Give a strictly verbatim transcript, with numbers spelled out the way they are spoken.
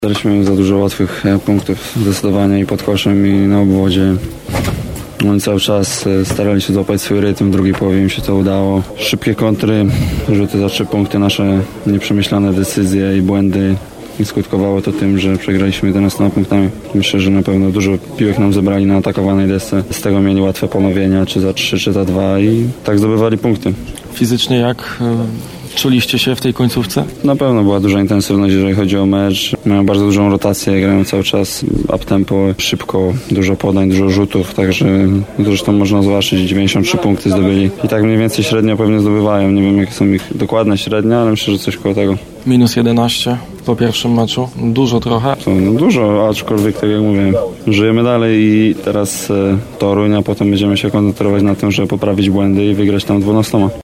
Daliśmy za dużo łatwych punktów zdecydowanie i pod koszem, i na obwodzie. Oni cały czas starali się złapać swój rytm, w drugiej połowie im się to udało. Szybkie kontry, rzuty za trzy punkty, nasze nieprzemyślane decyzje i błędy. I skutkowało to tym, że przegraliśmy jedenastoma punktami. Myślę, że na pewno dużo piłek nam zebrali na atakowanej desce. Z tego mieli łatwe ponowienia, czy za trzy, czy za dwa, i tak zdobywali punkty. Fizycznie jak czuliście się w tej końcówce? Na pewno była duża intensywność, jeżeli chodzi o mecz. Mają bardzo dużą rotację, grają cały czas up-tempo, szybko, dużo podań, dużo rzutów, także zresztą można zobaczyć, dziewięćdziesiąt trzy punkty zdobyli. I tak mniej więcej średnio pewnie zdobywają. Nie wiem, jakie są ich dokładne średnie, ale myślę, że coś koło tego. Minus jedenaście po pierwszym meczu. Dużo trochę. To, no dużo, aczkolwiek tak jak mówię, żyjemy dalej i teraz e, Toruń, a potem będziemy się koncentrować na tym, żeby poprawić błędy i wygrać tam dwunastoma.